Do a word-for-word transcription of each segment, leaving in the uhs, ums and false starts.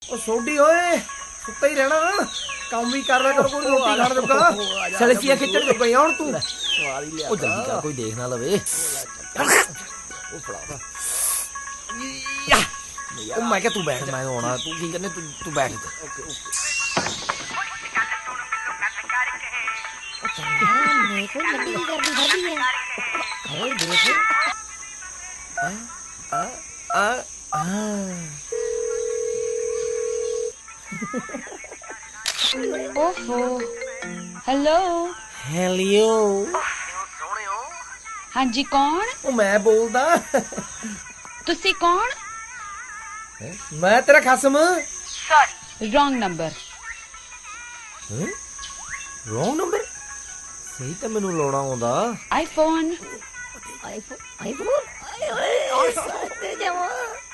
ਉਹ ਸੋਢੀ ਓਏ ਸੁੱਤਾ ਹੀ ਰਹਿਣਾ ਕੰਮ ਵੀ ਕਰ ਲਿਆ ਕਰ ਕੋਈ ਰੋਟੀ ਖਾਣ ਜੋਗਾ ਸਲਸੀਆਂ ਖਿੱਚਣ ਜੋਗਾ ਹੁਣ ਤੂੰ ਸਵਾਲ ਹੀ ਲਿਆ ਉਹ ਜਲਦੀ ਕਰ ਕੋਈ ਦੇਖ ਨਾ ਲਵੇ ਉਹ ਫੜਾ ਉਹ ਮੈਂ ਕਿਹਾ ਤੂੰ ਬੈਠ ਮੈਂ ਆਉਣਾ ਤੂੰ ਕੀ ਕਰਨੇ ਤੂੰ ਤੂੰ ਬੈਠ ਓਕੇ ਓਕੇ मेरे को लंबी गर्दी भर दी है और देखो आ आ आ ओहो हेलो हेलियो हाँ जी कौन ਉਹ ਮੈਂ ਬੋਲਦਾ तुसी कौन ਮੈਂ ਤੇਰਾ ਖਸਮ sorry wrong number wrong number ਸਹੀ ਤਾਂ ਮੈਨੂੰ ਲਾਉਣਾ ਆਉਂਦਾ आईफोन आईफोन आईफोन और साथे जवा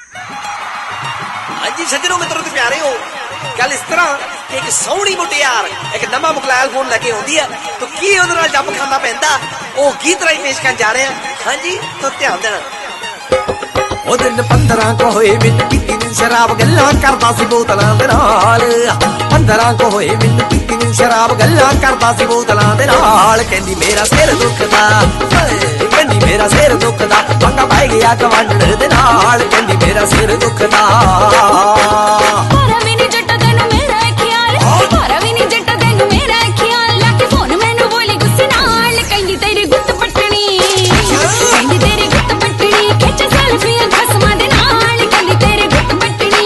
ਹਾਂਜੀ ਸੱਜਣੋ ਮਿੱਤਰੋ ਤੇ ਪਿਆਰਿਓ ਗੱਲ ਇਸ ਤਰ੍ਹਾਂ ਕਿ ਇੱਕ ਸੋਹਣੀ ਮੁਟਿਆਰ ਇੱਕ ਨਵਾਂ ਮੁਕਲਾਇਲ ਫੋਨ ਲੈ ਕੇ ਆਉਂਦੀ ਆ ਤਾਂ ਕੀ ਉਹਦੇ ਨਾਲ ਜੱਬ ਖਾਂਦਾ ਪੈਂਦਾ ਉਹ ਗੀਤ ਰਾਈ ਪੇਸ਼ ਕਰਨ ਜਾ ਰਹੇ ਆ ਹਾਂਜੀ ਤਾਂ ਧਿਆਨ ਦੇਣਾ ਉਹ ਦਿਨ ਪੰਦਰਾਂ ਕੋ ਹੋਏ ਮੈਨੂੰ ਪੀਤੀ ਨੂੰ ਸ਼ਰਾਬ ਗੱਲਾਂ ਕਰਦਾ ਸੀ ਬੋਤਲਾਂ ਦੇ ਨਾਲ ਪੰਦਰਾਂ ਕੋ ਹੋਏ ਮੈਨੂੰ ਪੀਤੀ ਨੂੰ ਸ਼ਰਾਬ ਗੱਲਾਂ ਕਰਦਾ ਸੀ ਬੋਤਲਾਂ ਦੇ ਨਾਲ ਕਹਿੰਦੀ ਮੇਰਾ ਸਿਰ ਦੁਖਦਾ ਕਹਿੰਦੀ ਮੇਰਾ ਸਿਰ ਦੁਖਦਾ ਪੰਗਾ ਪੈ ਗਿਆ ਗਵਾਂਢਣ ਦੇ ਨਾਲ ਕਹਿੰਦੀ ਮੇਰਾ ਸਿਰ ਦੁਖਦਾ ਪਰ ਵੀ ਨਹੀਂ ਜੱਟਾ ਤੈਨੂੰ ਮੇਰਾ ਖਿਆਲ ਪਰ ਵੀ ਨਹੀਂ ਜੱਟਾ ਤੈਨੂੰ ਮੇਰਾ ਖਿਆਲ ਲਾ ਕੇ ਫੋਨ ਮੈਨੂੰ ਬੋਲੀ ਗੁੱਸੇ ਨਾਲ ਕਹਿੰਦੀ ਤੇਰੀ ਗੁੱਤ ਪੱਟਣੀ ਕਹਿੰਦੀ ਤੇਰੀ ਗੁੱਤ ਪੱਟਣੀ ਖਿੱਚ ਸੈਲਫੀਆਂ ਖਸਮਾਂ ਦੇ ਨਾਲ ਕਹਿੰਦੀ ਤੇਰੀ ਗੁੱਤ ਪੱਟਣੀ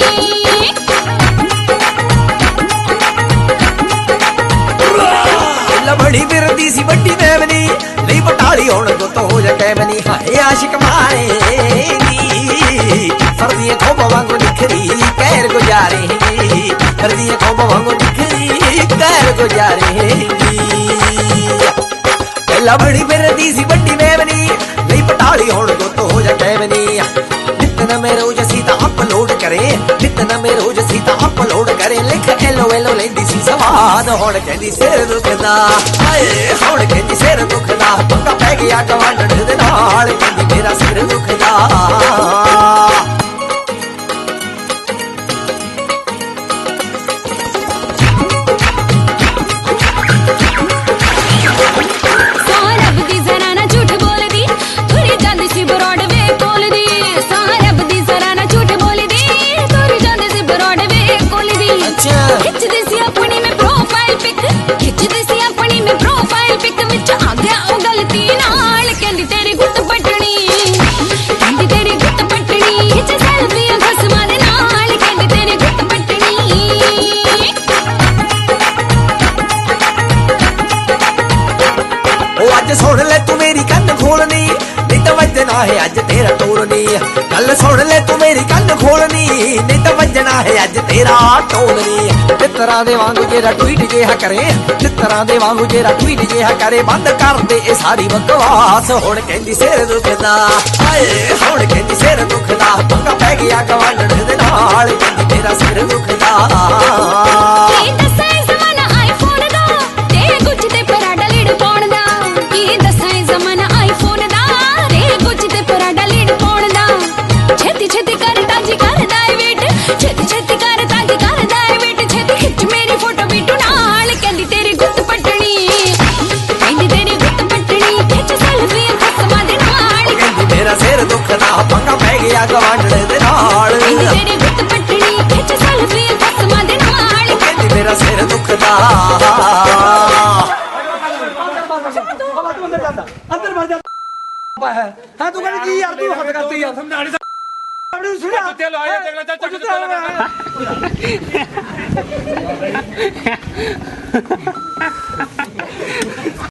ਲਬੜੀ ਫਿਰਦੀ ਸੀ ਵੱਡੀ ਮੈਵਨੀ ਨਹੀਂ ਬਟਾਲੀ ਹੁਣ ਗੁੱਤ ਹੋ ਜਾ ਕੈਮਨੀ ਹਾਏ ਆਸ਼ਿਕ ਮਾਰੇਗੀ ਸਰਦੀਆਂ ਖੋਬਾ ਵਾਂਗੂ ਨਿਖਰੀ ਕਹਿਰ ਗੁਜ਼ਾਰੇਗੀ ਸਰਦੀਆਂ ਖੋਬਾ ਵਾਂਗੂ ਨਿਖਰੀ ਕਹਿਰ ਗੁਜ਼ਾਰੇਗੀ ਲਬੜੀ ਫਿਰਦੀ ਸੀ ਵੱਡੀ ਮੈਵਨੀ ਨਹੀਂ ਬਟਾਲੀ ਹੁਣ ਗੁੱਤ ਹੋ ਜਾ ਕੈਮਨੀ ਨਿਤ ਨਵੇਂ ਰੋਜ਼ ਅਸੀਂ ਤਾਂ ਅਪਲੋਡ ਕਰੇ ਨਿਤ ਨਵੇਂ ਰੋਜ਼ ਅਸੀਂ ਤਾਂ ਅਪਲੋਡ ਕਰੇ ਲਿਖ ਐਲੋ ਐਲੋ ਲੈਂਦੀ ਸੀ ਸਵਾਦ ਹੁਣ ਕਹਿੰਦੀ ਸਿਰ ਦੁਖਦਾ ਹਾਏ ਹੁਣ ਕਹਿੰਦੀ ਸਿਰ ਦੁਖਦਾ ਪੰਗਾ ਪੈ ਗਿਆ ਗਵਾਂਢਣ ਦੇ ਨਾਲ ਕਹਿੰਦੀ ਮੇਰਾ ਸਿਰ ਦੁਖਦਾ ਸੁਣ ਲੈ ਤੂੰ ਮੇਰੀ ਕੰਨ ਖੋਲਣੀ ਨਹੀਂ ਤਾਂ ਵੱਜਣਾ ਹੈ ਅੱਜ ਤੇਰਾ ਟੋਲਣੀ ਗੱਲ ਸੁਣ ਲੈ ਤੂੰ ਮੇਰੀ ਕੰਨ ਖੋਲਣੀ ਨਹੀਂ ਤਾਂ ਵੱਜਣਾ ਹੈ ਅੱਜ ਤੇਰਾ ਟੋਲਣੀ ਤਿੱਤਰਾਂ ਦੇ ਵਾਂਗੂ ਜਿਹੜਾ ਟਵੀਟ ਜਿਹਾ ਕਰੇ ਤਿੱਤਰਾਂ ਦੇ ਵਾਂਗੂ ਜਿਹੜਾ ਟਵੀਟ ਜਿਹਾ ਕਰੇ ਬੰਦ ਕਰ ਦੇ ਇਹ ਸਾਰੀ ਬਕਵਾਸ ਹੁਣ ਕਹਿੰਦੀ ਸਿਰ ਦੁਖਦਾ ਹਾਏ ਹੁਣ ਕਹਿੰਦੀ ਸਿਰ ਦੁਖਦਾ ਪੰਗਾ ਪੈ ਗਿਆ ਗਵਾਂਢਣ ਦੇ ਨਾਲ ਕਹਿੰਦੀ ਮੇਰਾ ਸਿਰ ਦੁਖਦਾ ਪੰਗਾ ਪੈ ਗਿਆ ਗਵਾਂਢਣ ਦੇ ਨਾਲ ਤੇਰੀ ਗੁੱਤ ਪੱਟਣੀ ਖਿੱਚ ਸੈਲਫੀ ਖਸਮਾਂ ਦੇ ਨਾਲ ਕਹਿੰਦੀ ਮੇਰਾ ਸਿਰ ਦੁਖਦਾ ਅੰਦਰ ਵੜ ਜਾ ਹਾਂ ਤੂੰ ਕਹਿੰਦੀ ਕੀ ਯਾਰ ਤੂੰ ਹੱਥ ਕਰਤੀ ਯਾਰ ਸਮਝਾ ਨਹੀਂ ਸਕਦਾ ਸੁਣਿਆ ਕੁੱਤੇ ਲਾਇਆ ਦੇਖ ਲੈ ਚੱਲ ਚੱਲ